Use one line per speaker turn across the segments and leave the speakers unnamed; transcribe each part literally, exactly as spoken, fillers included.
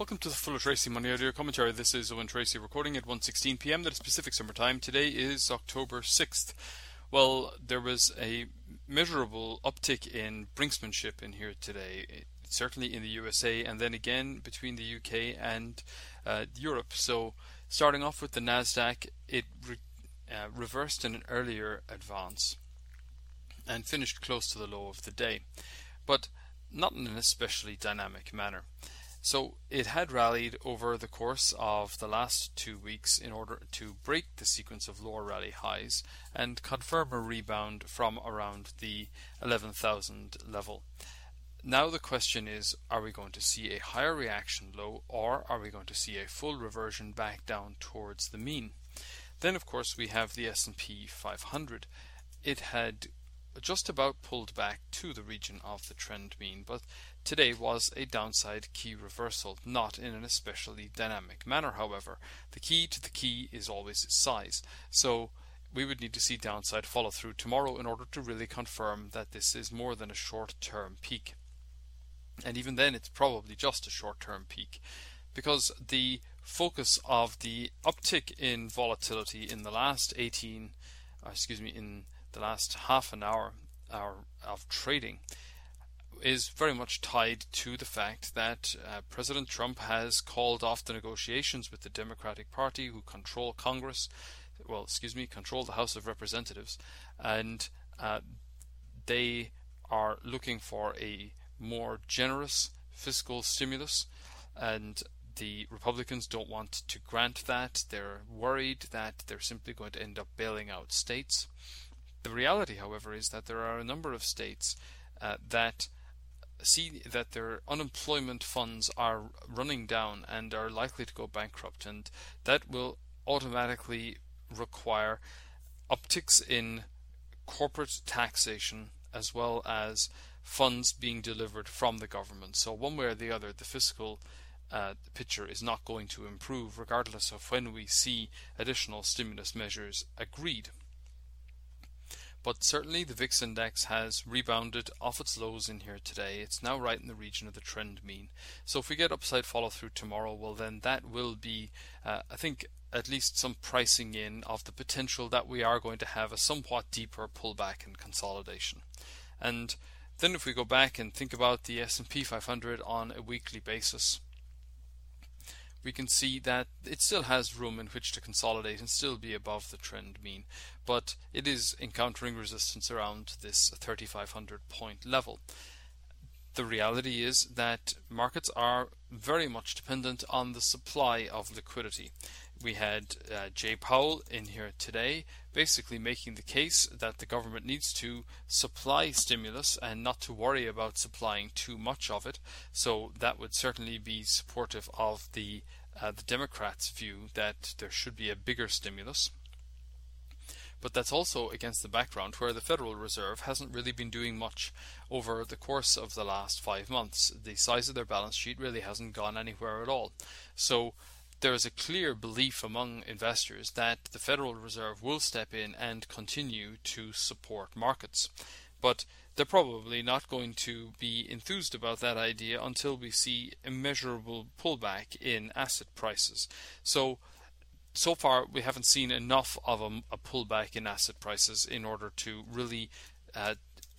Welcome to the Full of Tracy Money Audio Commentary. This is Owen Tracy recording at one sixteen p m That is Pacific Summer Time. Today is October sixth. Well, there was a measurable uptick in brinksmanship in here today, certainly in the U S A and then again between the U K and uh, Europe. So starting off with the Nasdaq, it re- uh, reversed in an earlier advance and finished close to the low of the day, but not in an especially dynamic manner. So it had rallied over the course of the last two weeks in order to break the sequence of lower rally highs and confirm a rebound from around the eleven thousand level. Now the question is, are we going to see a higher reaction low, or are we going to see a full reversion back down towards the mean? Then of course we have the S and P five hundred. It had just about pulled back to the region of the trend mean, but today was a downside key reversal, not in an especially dynamic manner. However, the key to the key is always size, so we would need to see downside follow through tomorrow in order to really confirm that this is more than a short-term peak. And even then it's probably just a short-term peak, because the focus of the uptick in volatility in the last eighteen, uh, excuse me, in the last half an hour, hour of trading is very much tied to the fact that uh, President Trump has called off the negotiations with the Democratic Party, who control Congress, well, excuse me, control the House of Representatives, and uh, they are looking for a more generous fiscal stimulus, and the Republicans don't want to grant that. They're worried that they're simply going to end up bailing out states. The reality, however, is that there are a number of states uh, that see that their unemployment funds are running down and are likely to go bankrupt, and that will automatically require upticks in corporate taxation as well as funds being delivered from the government. So one way or the other, the fiscal uh, picture is not going to improve regardless of when we see additional stimulus measures agreed. But certainly the V I X index has rebounded off its lows in here today. It's now right in the region of the trend mean. So if we get upside follow through tomorrow, well then that will be, uh, I think, at least some pricing in of the potential that we are going to have a somewhat deeper pullback and consolidation. And then if we go back and think about the S and P five hundred on a weekly basis, we can see that it still has room in which to consolidate and still be above the trend mean, but it is encountering resistance around this thirty-five hundred point level. The reality is that markets are very much dependent on the supply of liquidity. We had uh, Jay Powell in here today basically making the case that the government needs to supply stimulus and not to worry about supplying too much of it. So that would certainly be supportive of the uh, the Democrats' view that there should be a bigger stimulus. But that's also against the background where the Federal Reserve hasn't really been doing much over the course of the last five months. The size of their balance sheet really hasn't gone anywhere at all. So there is a clear belief among investors that the Federal Reserve will step in and continue to support markets. But they're probably not going to be enthused about that idea until we see a measurable pullback in asset prices. So So far, we haven't seen enough of a, a pullback in asset prices in order to really uh,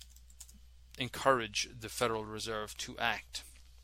encourage the Federal Reserve to act.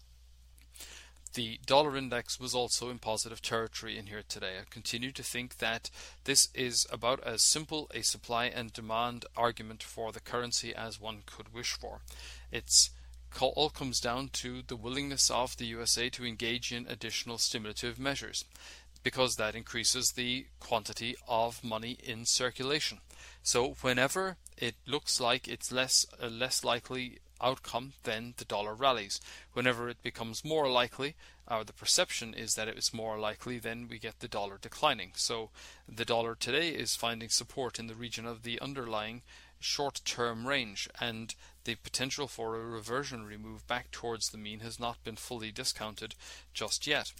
The dollar index was also in positive territory in here today. I continue to think that this is about as simple a supply and demand argument for the currency as one could wish for. It's all comes down to the willingness of the U S A to engage in additional stimulative measures, because that increases the quantity of money in circulation. So whenever it looks like it's less a less likely outcome, then the dollar rallies. Whenever it becomes more likely, or the perception is that it's more likely, then we get the dollar declining. So the dollar today is finding support in the region of the underlying short-term range, and the potential for a reversionary move back towards the mean has not been fully discounted just yet.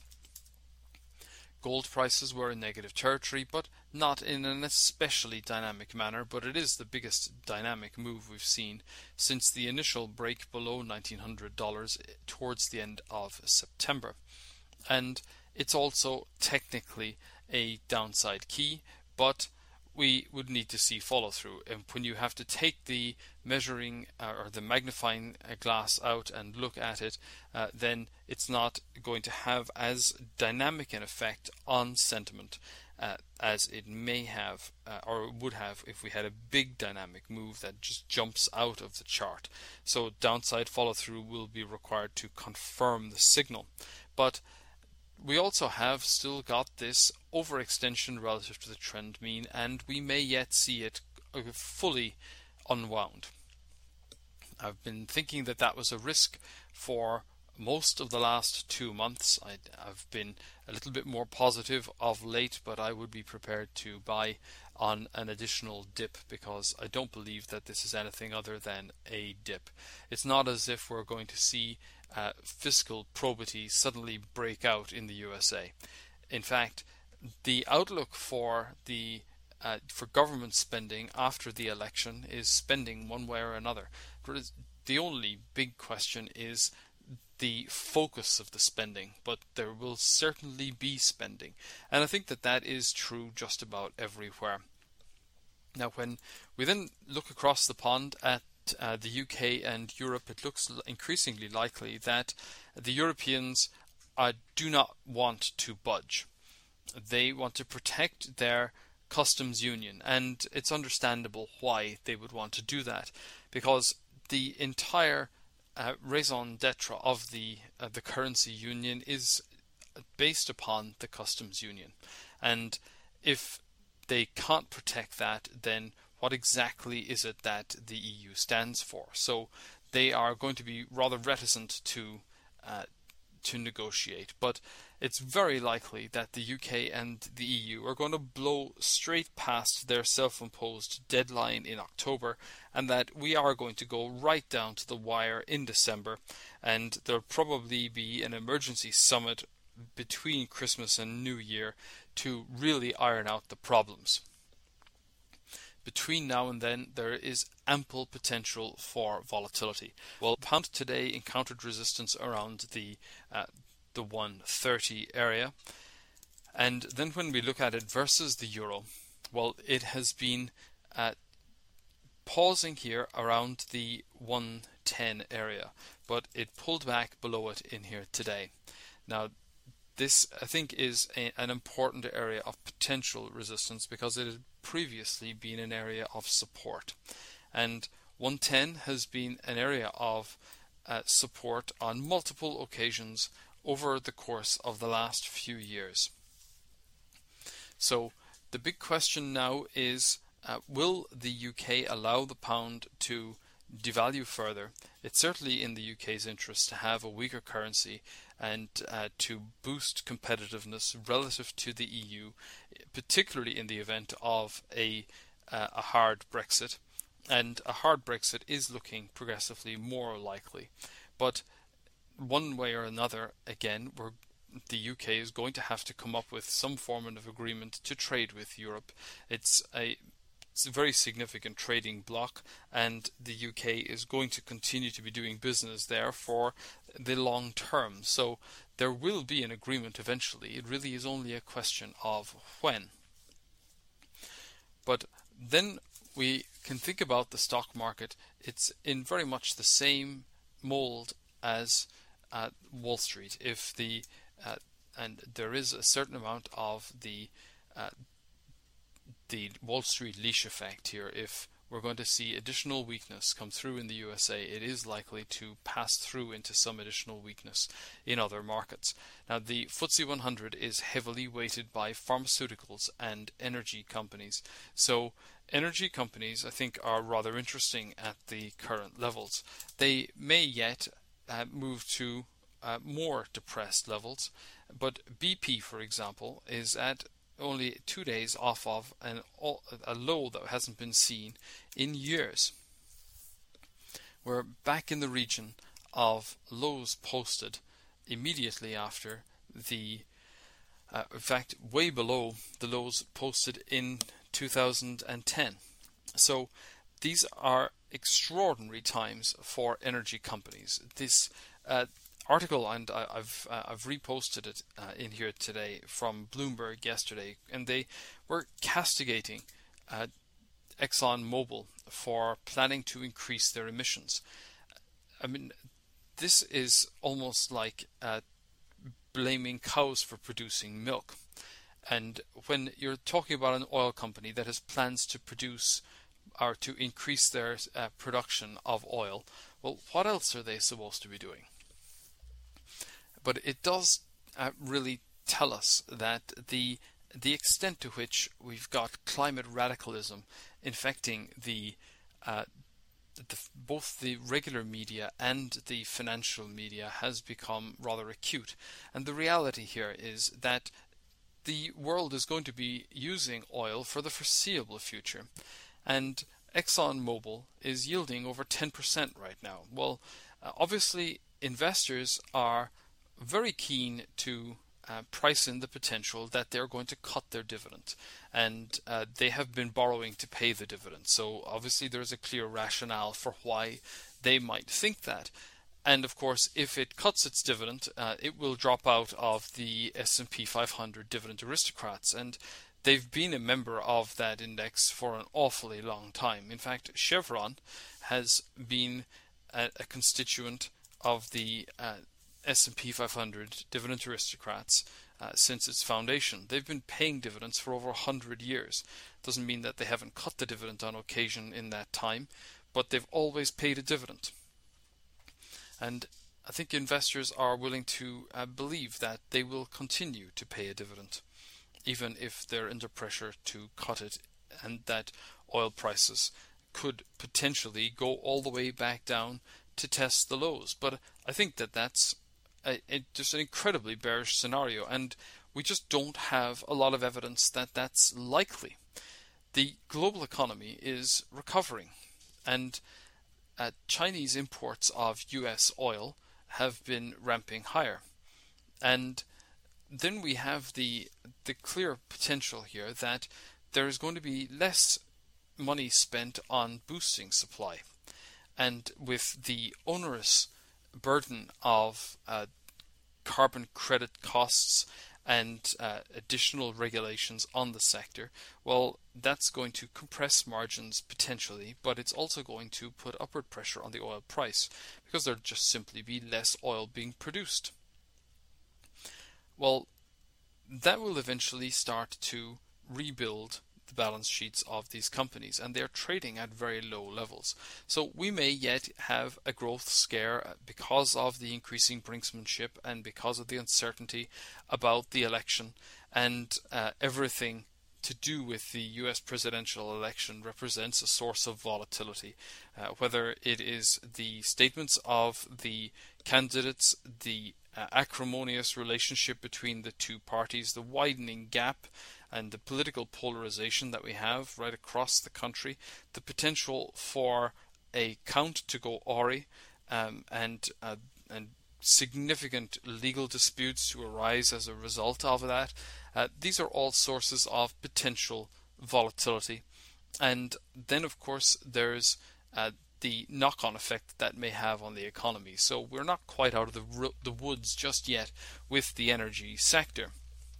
Gold prices were in negative territory, but not in an especially dynamic manner, but it is the biggest dynamic move we've seen since the initial break below nineteen hundred dollars towards the end of September. and it's also technically a downside key, but we would need to see follow through. And when you have to take the measuring uh, or the magnifying glass out and look at it, uh, then it's not going to have as dynamic an effect on sentiment uh, as it may have uh, or would have if we had a big dynamic move that just jumps out of the chart. So downside follow through will be required to confirm the signal. But we also have still got this overextension relative to the trend mean, and we may yet see it fully unwound. I've been thinking that that was a risk for most of the last two months. I, I've been a little bit more positive of late, but I would be prepared to buy on an additional dip because I don't believe that this is anything other than a dip. It's not as if we're going to see uh, fiscal probity suddenly break out in the U S A. In fact, the outlook for the uh, for government spending after the election is spending one way or another. The only big question is the focus of the spending, but there will certainly be spending, and I think that that is true just about everywhere. Now, when we then look across the pond at uh, the U K and Europe, it looks increasingly likely that the Europeans uh, do not want to budge. They want to protect their customs union, and it's understandable why they would want to do that, because the entire uh, raison d'etre of the uh, the currency union is based upon the customs union, and if they can't protect that, then what exactly is it that the E U stands for? So they are going to be rather reticent to uh, to negotiate, but it's very likely that the U K and the E U are going to blow straight past their self-imposed deadline in October, and that we are going to go right down to the wire in December, and there'll probably be an emergency summit between Christmas and New Year to really iron out the problems. Between now and then, there is ample potential for volatility. Well, pound today encountered resistance around the uh, the one thirty area, and then when we look at it versus the euro, well, it has been uh, pausing here around the one ten area, but it pulled back below it in here today. Now, this, I think, is a, an important area of potential resistance because it had previously been an area of support, and one ten has been an area of uh, support on multiple occasions over the course of the last few years. So the big question now is, uh, will the U K allow the pound to devalue further? It's certainly in the U K's interest to have a weaker currency and uh, to boost competitiveness relative to the E U, particularly in the event of a uh, a hard Brexit. And a hard Brexit is looking progressively more likely. But one way or another, again, we're, the U K is going to have to come up with some form of agreement to trade with Europe. It's a It's a very significant trading bloc, and the U K is going to continue to be doing business there for the long term. So there will be an agreement eventually. It really is only a question of when. But then we can think about the stock market. It's in very much the same mold as uh, Wall Street. If the uh, and there is a certain amount of the uh, the Wall Street leash effect here. If we're going to see additional weakness come through in the U S A, it is likely to pass through into some additional weakness in other markets. Now, the F T S E one hundred is heavily weighted by pharmaceuticals and energy companies. So energy companies, I think, are rather interesting at the current levels. They may yet uh, move to uh, more depressed levels, but B P, for example, is at only two days off of an, a low that hasn't been seen in years. We're back in the region of lows posted immediately after the, uh, in fact, way below the lows posted in two thousand ten. So these are extraordinary times for energy companies. This uh, article, and I, I've uh, I've reposted it uh, in here today from Bloomberg yesterday, and they were castigating uh, ExxonMobil for planning to increase their emissions. I mean, this is almost like uh, blaming cows for producing milk. And when you're talking about an oil company that has plans to produce or to increase their uh, production of oil, well, what else are they supposed to be doing? But it does uh, really tell us that the the extent to which we've got climate radicalism infecting the, uh, the both the regular media and the financial media has become rather acute. And the reality here is that the world is going to be using oil for the foreseeable future, and ExxonMobil is yielding over ten percent right now. Well, uh, obviously investors are very keen to uh, price in the potential that they're going to cut their dividend, and uh, they have been borrowing to pay the dividend. So obviously there's a clear rationale for why they might think that. And of course, if it cuts its dividend, uh, it will drop out of the S and P five hundred Dividend Aristocrats, and they've been a member of that index for an awfully long time. In fact, Chevron has been a, a constituent of the uh, S and P five hundred Dividend Aristocrats uh, since its foundation. They've been paying dividends for over one hundred years. Doesn't mean that they haven't cut the dividend on occasion in that time, but they've always paid a dividend. And I think investors are willing to uh, believe that they will continue to pay a dividend, even if they're under pressure to cut it, and that oil prices could potentially go all the way back down to test the lows. But I think that that's a, a, just an incredibly bearish scenario, and we just don't have a lot of evidence that that's likely. The global economy is recovering, and uh, Chinese imports of U S oil have been ramping higher. And then we have the the clear potential here that there is going to be less money spent on boosting supply. And with the onerous burden of uh, carbon credit costs and uh, additional regulations on the sector, well, that's going to compress margins potentially, but it's also going to put upward pressure on the oil price because there'll just simply be less oil being produced. Well, that will eventually start to rebuild the balance sheets of these companies, and they're trading at very low levels. So we may yet have a growth scare because of the increasing brinksmanship and because of the uncertainty about the election, and uh, everything to do with the U S presidential election represents a source of volatility, uh, whether it is the statements of the candidates, the uh, acrimonious relationship between the two parties, the widening gap and the political polarization that we have right across the country, the potential for a count to go awry, um, and uh, and significant legal disputes to arise as a result of that. Uh, these are all sources of potential volatility. And then, of course, there's uh, the knock-on effect that may have on the economy. So we're not quite out of the, ro- the woods just yet with the energy sector.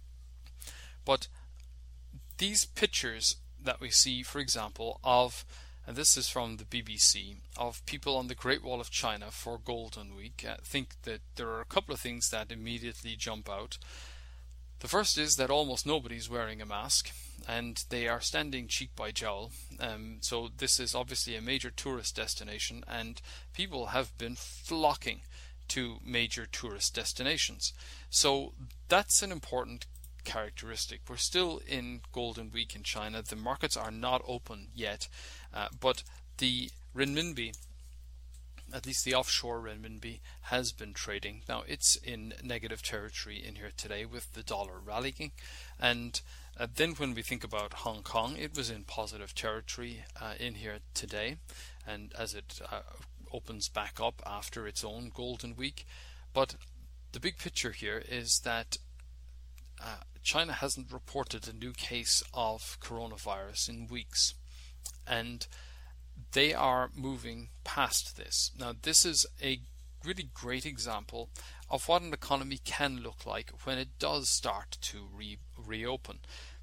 But these pictures that we see, for example, of, and this is from the B B C, of people on the Great Wall of China for Golden Week, I think that there are a couple of things that immediately jump out. The first is that almost nobody's wearing a mask, and they are standing cheek by jowl. Um, so this is obviously a major tourist destination, and people have been flocking to major tourist destinations. So that's an important characteristic. We're still in Golden Week in China. The markets are not open yet, uh, but the renminbi, at least the offshore renminbi, has been trading. Now it's in negative territory in here today with the dollar rallying, and uh, then when we think about Hong Kong, it was in positive territory uh, in here today, and as it uh, opens back up after its own Golden Week. But the big picture here is that Uh, China hasn't reported a new case of coronavirus in weeks, and they are moving past this. Now, this is a really great example of what an economy can look like when it does start to re- reopen.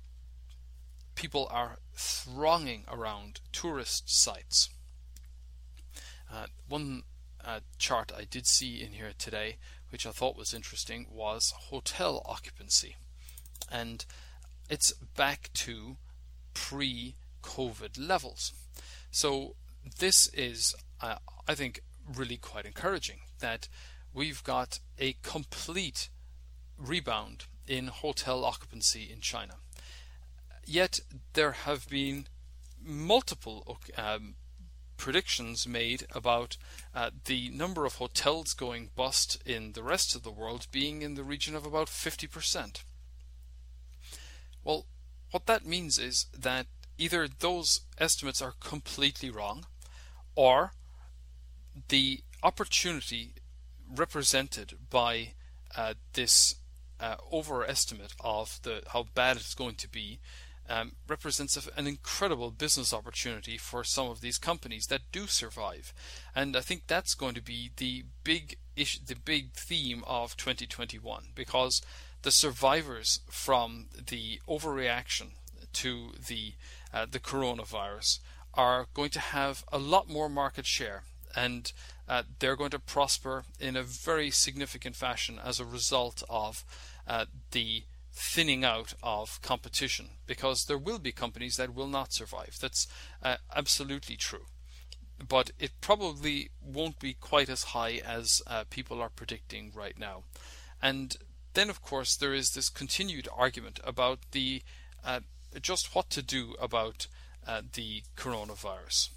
People are thronging around tourist sites. Uh, one uh, chart I did see in here today, which I thought was interesting, was hotel occupancy. And it's back to pre-COVID levels. So this is, uh, I think, really quite encouraging that we've got a complete rebound in hotel occupancy in China. Yet there have been multiple um, predictions made about uh, the number of hotels going bust in the rest of the world being in the region of about fifty percent. Well, what that means is that either those estimates are completely wrong, or the opportunity represented by uh, this uh, overestimate of the how bad it's going to be um, represents an incredible business opportunity for some of these companies that do survive. And I think that's going to be the big issue, the big theme of twenty twenty-one, because the survivors from the overreaction to the uh, the coronavirus are going to have a lot more market share, and uh, they're going to prosper in a very significant fashion as a result of uh, the thinning out of competition, because there will be companies that will not survive. That's uh, absolutely true. But it probably won't be quite as high as uh, people are predicting right now. And then, of course, there is this continued argument about the uh, just what to do about uh, the coronavirus.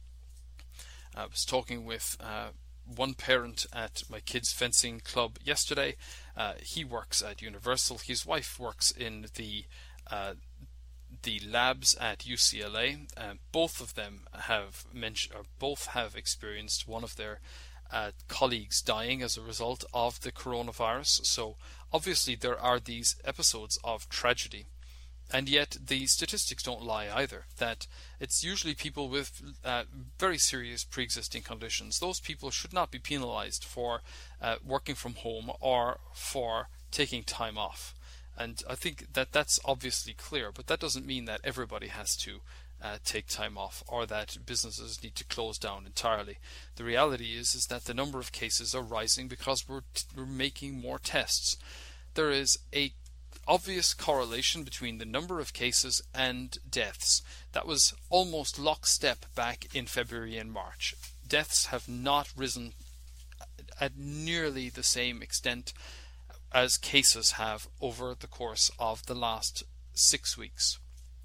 I was talking with uh, one parent at my kids' fencing club yesterday. Uh, he works at Universal. His wife works in the uh, the labs at U C L A. Uh, both of them have mentioned, or both have experienced one of their uh, colleagues dying as a result of the coronavirus. So obviously there are these episodes of tragedy. And yet the statistics don't lie either, that it's usually people with uh, very serious pre-existing conditions. Those people should not be penalized for uh, working from home or for taking time off. And I think that that's obviously clear, but that doesn't mean that everybody has to uh, take time off or that businesses need to close down entirely. The reality is, is that the number of cases are rising because we're, t- we're making more tests. There is a obvious correlation between the number of cases and deaths. That was almost lockstep back in February and March. Deaths have not risen at nearly the same extent as cases have over the course of the last six weeks.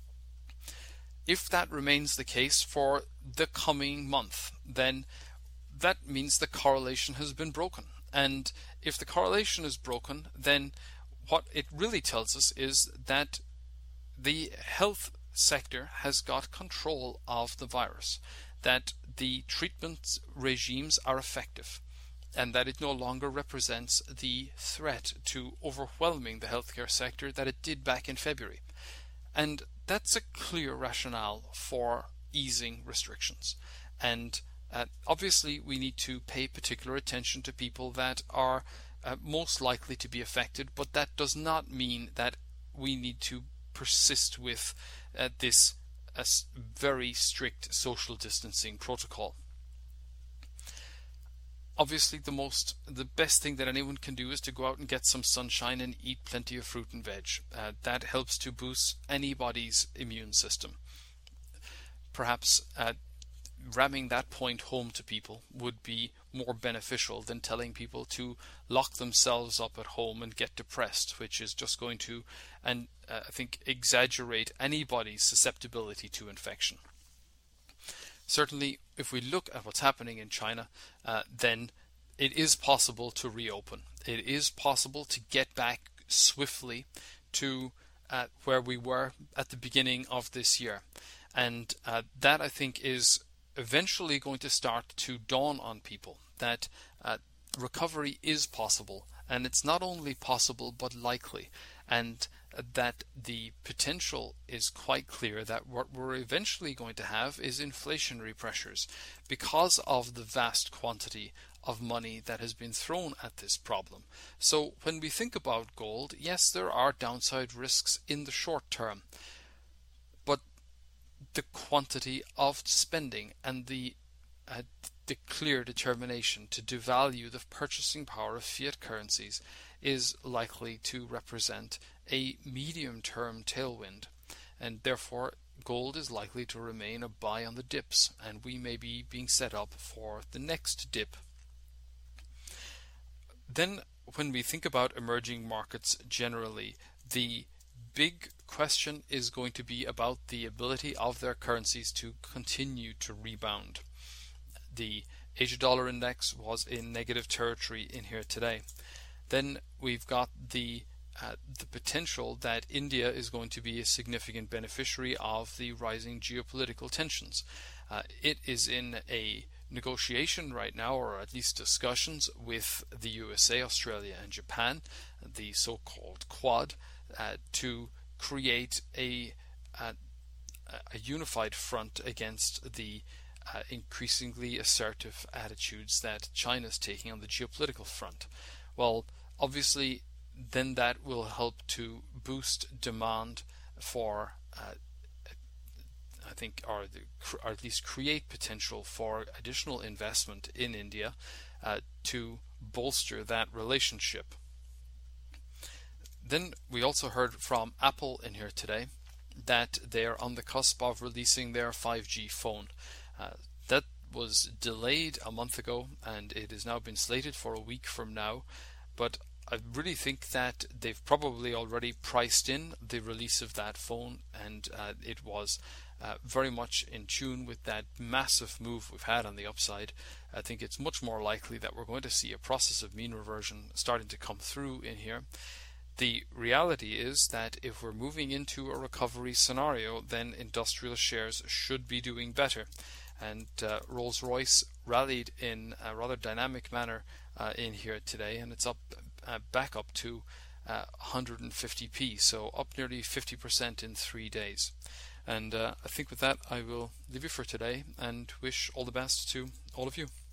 If that remains the case for the coming month, then that means the correlation has been broken. And if the correlation is broken, then what it really tells us is that the health sector has got control of the virus, that the treatment regimes are effective, and that it no longer represents the threat to overwhelming the healthcare sector that it did back in February. And that's a clear rationale for easing restrictions. And uh, obviously we need to pay particular attention to people that are Uh, most likely to be affected, but that does not mean that we need to persist with uh, this uh, very strict social distancing protocol. Obviously, the most, the best thing that anyone can do is to go out and get some sunshine and eat plenty of fruit and veg. Uh, that helps to boost anybody's immune system. Perhaps uh, ramming that point home to people would be more beneficial than telling people to lock themselves up at home and get depressed, which is just going to, and uh, I think, exaggerate anybody's susceptibility to infection. Certainly, if we look at what's happening in China, uh, then it is possible to reopen. It is possible to get back swiftly to uh, where we were at the beginning of this year. And uh, that, I think, is eventually going to start to dawn on people that uh, recovery is possible, and it's not only possible but likely, and uh, that the potential is quite clear that what we're eventually going to have is inflationary pressures because of the vast quantity of money that has been thrown at this problem. So when we think about gold, yes, there are downside risks in the short term, but the quantity of spending and the uh, the clear determination to devalue the purchasing power of fiat currencies is likely to represent a medium-term tailwind, and therefore gold is likely to remain a buy on the dips, and we may be being set up for the next dip. Then when we think about emerging markets generally, the big question is going to be about the ability of their currencies to continue to rebound. The Asia dollar index was in negative territory in here today. Then we've got the uh, the potential that India is going to be a significant beneficiary of the rising geopolitical tensions. Uh, it is in a negotiation right now, or at least discussions, with the U S A, Australia and Japan, the so-called Quad, uh, to create a, a a unified front against the uh, increasingly assertive attitudes that China is taking on the geopolitical front. Well, obviously, then that will help to boost demand for, uh, I think, or, the, or at least create potential for additional investment in India uh, to bolster that relationship. Then we also heard from Apple in here today that they are on the cusp of releasing their five G phone. Uh, that was delayed a month ago, and it has now been slated for a week from now. But I really think that they've probably already priced in the release of that phone, and uh, it was uh, very much in tune with that massive move we've had on the upside. I think it's much more likely that we're going to see a process of mean reversion starting to come through in here. The reality is that if we're moving into a recovery scenario, then industrial shares should be doing better. And uh, Rolls-Royce rallied in a rather dynamic manner uh, in here today, and it's up uh, back up to uh, one hundred fifty p, so up nearly fifty percent in three days. And uh, I think with that I will leave you for today and wish all the best to all of you.